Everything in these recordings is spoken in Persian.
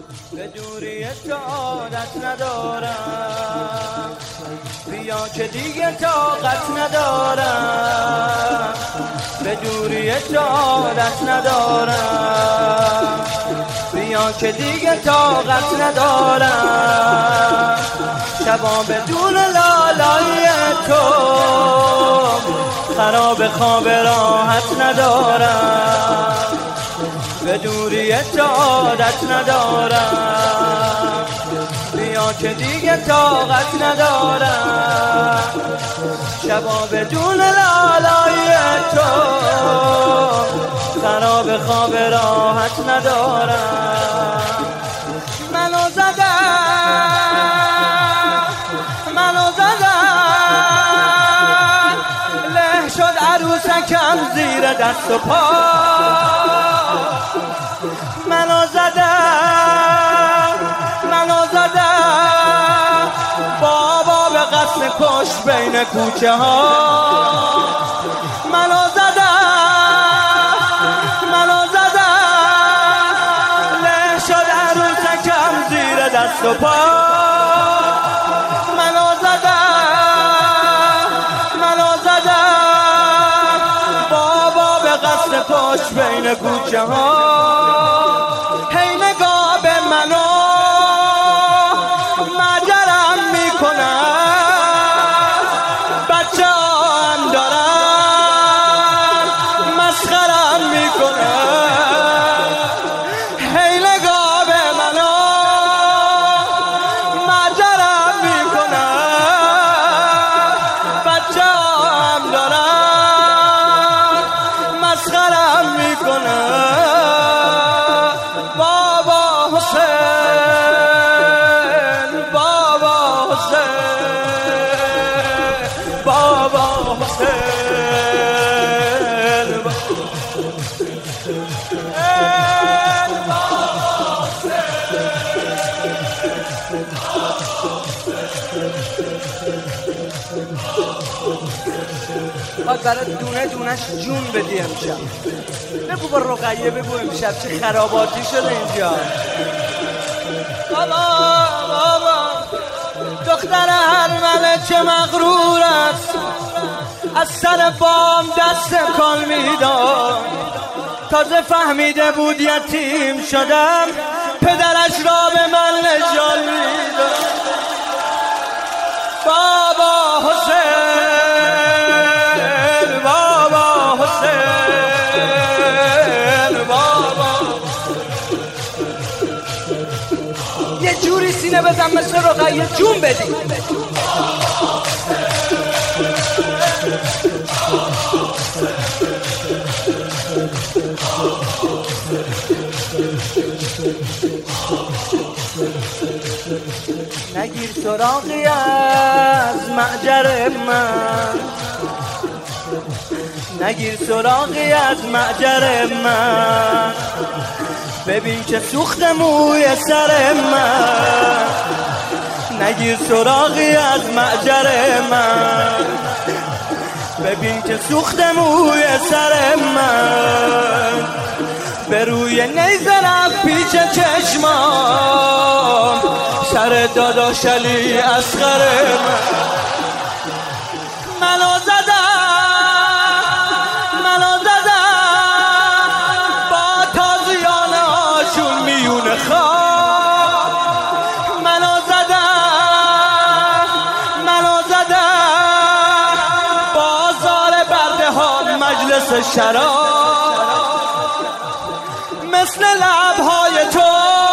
به دوری تو عادت ندارم، بیا که دیگه طاقت ندارم. به دوری تو عادت ندارم، بیا که دیگه طاقت ندارم. شبا بدون لالای تو خراب خواب راحت ندارم. به دوری تو عادت ندارم، بیا که دیگه طاقت ندارم. شبا بدون لالای تو خراب خواب راحت ندارم. منو زدن له شد عروسکم زیر دست و پا. منو زدن بابا به قصد کش بین کوچه ها. منو زدن له شد عروسکم زیر دست و پا. منو زدن بابا به قصد کش بین کوچه ها. هی نگاه به منو مجرم میکنن، بچه هم دارن مسخرم میکنن. هی نگاه به منو مجرم میکنن، بچه هم دارن مسخرم میکنن. برای دونه دونش جون بدی امشب. بگو با رقیه بگو امشب چه خراباتی شده اینجا. بابا دختر هرمله چه مغرور است، از سر بام دست کن میداد. تازه فهمیده بود یتیم شدم، پدرش را به من نجال میداد. بابا حسین یه جوری سینه بزن مثل رقیه جون بدی. نگیر سراغی از معجر من، نگیر سراغی از معجر من. ببین که سوخت موی سر من. نگیر سراغی از معجر من، ببین که سوخت موی سر من. به روی نیزه رفت پیچ چشمام، سر داداش علی اصغر من. منو زدن با تازیانه هاشون میون خواب. منو زدن بازار برده ها مجلس شراب. مثل لبهای تو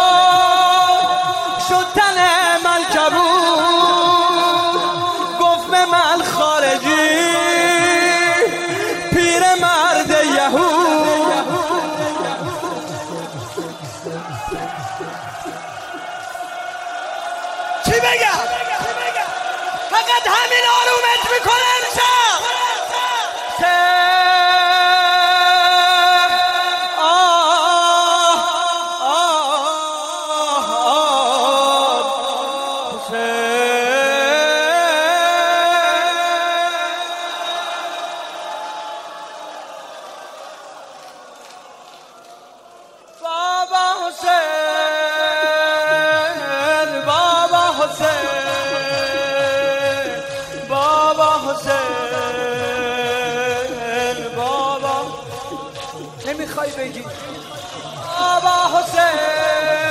شد تن من کبود، گفت به من خارجی پیر مرد یهود. چی بگم؟ فقط همین آرومت میکنه امشب. نمیخوای بگی آبا حسین.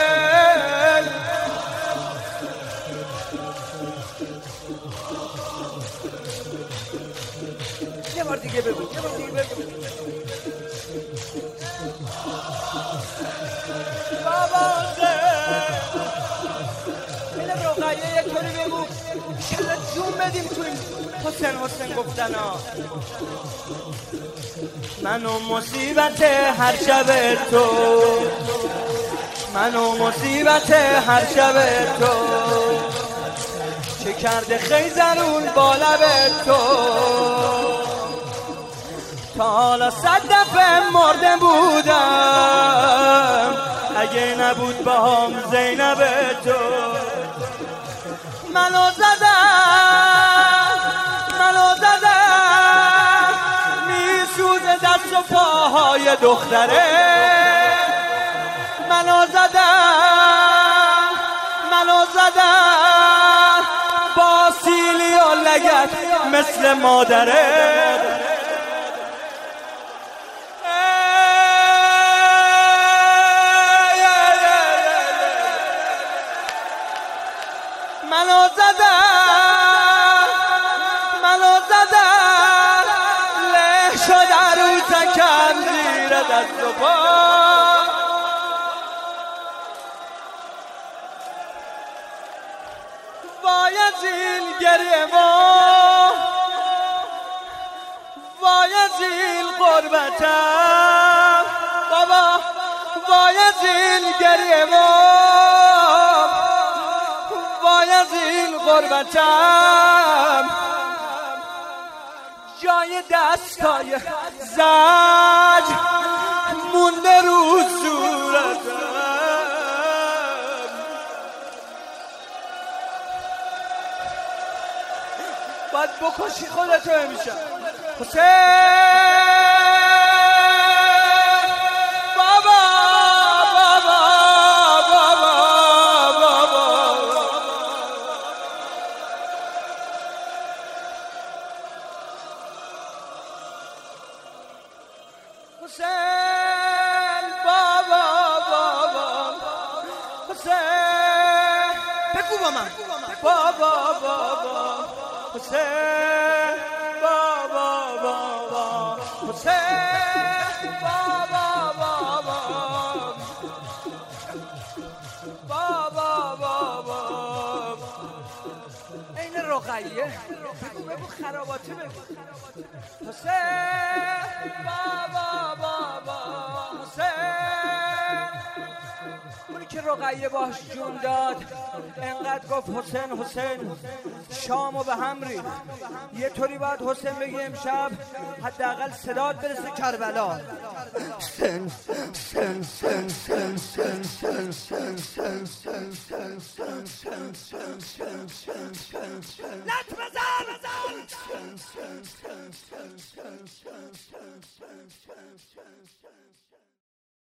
یه بار دیگه بگو، یه بار دیگه بگو. بابا حسین. اینه رقیه یک طوری بگو انشالله جون بدیم تو این حسین حسین گفتن ها. من و مصیبت هر شب تو، من و مصیبت هر شب تو، چه کرده خیزرون با لب تو. تا حالا 100 دفعه مرده بودم اگه نبود باهام زینب تو. منو زدم میسوزه دست و پاهای دختره. منو زدم با سیلی و لگت مثل مادره. منو زدم له شد عروسکم زیر دست و پا. وای از این گریه وای از این غربتم بابا، وای از این گریه وای از این غربتم. جای دستای زج مونده رو صورتم. باید بکشی خودتو همیشه حسین. بابا بابا بابا بابا حسین. بابا بابا حسین. بگو با من بابا بابا حسین. بابا بابا حسین. بابا بابا بابا بابا. این رقیه بگو خراباتی بگو حسین. بابا بابا حسین. اونی که رقیه باش جون داد انقدر گفت حسین حسین شامو به هم ریخت. یه طوری باید حسین بگی امشب حداقل صدات برسه کربلا. سن سن سن سن سن سن سن سن سن سن سن سن سن سن سن سن سن لط بزن سن سن سن سن سن سن سن سن سن